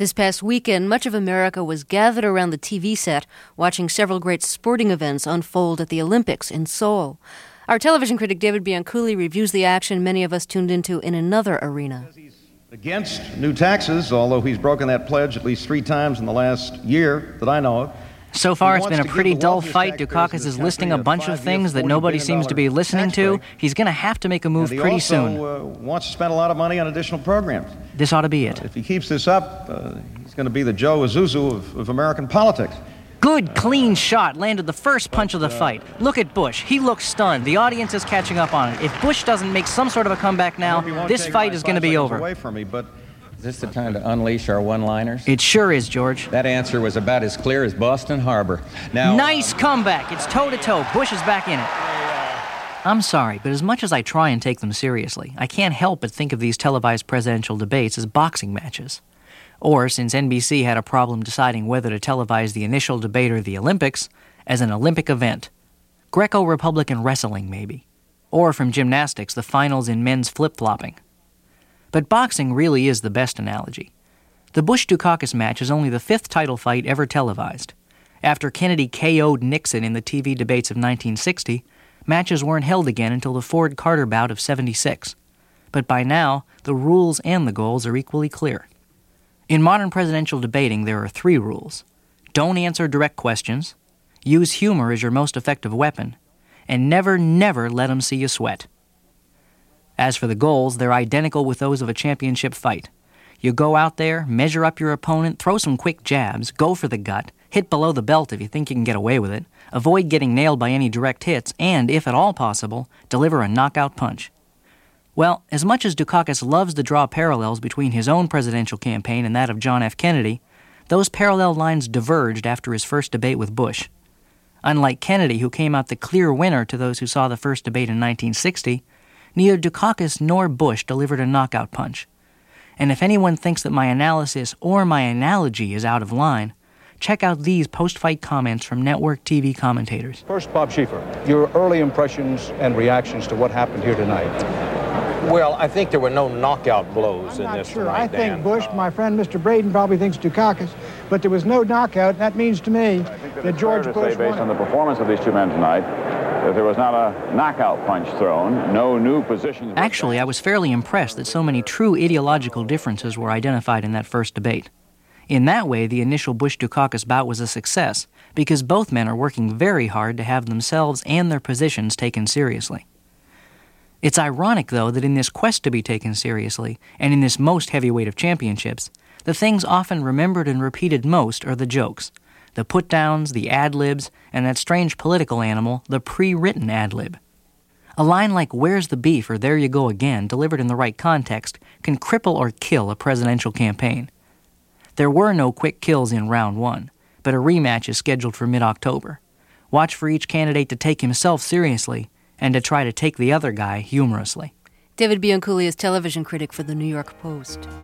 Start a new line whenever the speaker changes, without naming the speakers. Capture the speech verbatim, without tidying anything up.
This past weekend, much of America was gathered around the T V set, watching several great sporting events unfold at the Olympics in Seoul. Our television critic David Bianculli reviews the action many of us tuned into in another arena.
He's against new taxes, although he's broken that pledge at least three times in the last year that I know of.
So far, it's been a pretty dull fight. Dukakis is listing a bunch of things that nobody seems to be listening to. He's going to have to make a move pretty soon.
He also uh, wants to spend a lot of money on additional programs.
This ought to be it.
If he keeps this up, uh, he's going to be the Joe Azuzu of, of American politics.
Good, clean shot. Landed the first punch of the fight. Look at Bush. He looks stunned. The audience is catching up on it. If Bush doesn't make some sort of a comeback now, this fight is going to be over.
Away from me, but
is this the time to unleash our one-liners?
It sure is, George.
That answer was about as clear as Boston Harbor. Now,
nice comeback. It's toe-to-toe. Bush is back in it. I'm sorry, but as much as I try and take them seriously, I can't help but think of these televised presidential debates as boxing matches. Or, since N B C had a problem deciding whether to televise the initial debate or the Olympics, as an Olympic event. Greco-Republican wrestling, maybe. Or from gymnastics, the finals in men's flip-flopping. But boxing really is the best analogy. The Bush-Dukakis match is only the fifth title fight ever televised. After Kennedy K O'd Nixon in the T V debates of nineteen sixty, matches weren't held again until the Ford-Carter bout of seventy-six. But by now, the rules and the goals are equally clear. In modern presidential debating, there are three rules. Don't answer direct questions, use humor as your most effective weapon, and never, never let them see you sweat. As for the goals, they're identical with those of a championship fight. You go out there, measure up your opponent, throw some quick jabs, go for the gut, hit below the belt if you think you can get away with it, avoid getting nailed by any direct hits, and, if at all possible, deliver a knockout punch. Well, as much as Dukakis loves to draw parallels between his own presidential campaign and that of John F. Kennedy, those parallel lines diverged after his first debate with Bush. Unlike Kennedy, who came out the clear winner to those who saw the first debate in nineteen sixty, neither Dukakis nor Bush delivered a knockout punch. And if anyone thinks that my analysis or my analogy is out of line, check out these post-fight comments from network T V commentators.
First, Bob Schieffer, your early impressions and reactions to what happened here tonight.
Well, I think there were no knockout blows
I'm
in
not
this
sure.
tonight,
I think
Dan.
Bush, my friend Mister Braden, probably thinks Dukakis, but there was no knockout. That means to me
I think that,
that
it's
George
fair to
Bush
say, based
won.
on the performance of these two men tonight, that there was not a knockout punch thrown, no new positions.
Actually, I was fairly impressed that so many true ideological differences were identified in that first debate. In that way, the initial Bush-Dukakis bout was a success, because both men are working very hard to have themselves and their positions taken seriously. It's ironic, though, that in this quest to be taken seriously, and in this most heavyweight of championships, the things often remembered and repeated most are the jokes, the put-downs, the ad-libs, and that strange political animal, the pre-written ad-lib. A line like "Where's the beef?" or "There you go again," delivered in the right context, can cripple or kill a presidential campaign. There were no quick kills in round one, but a rematch is scheduled for mid-October. Watch for each candidate to take himself seriously and to try to take the other guy humorously.
David Bianculli is television critic for The New York Post.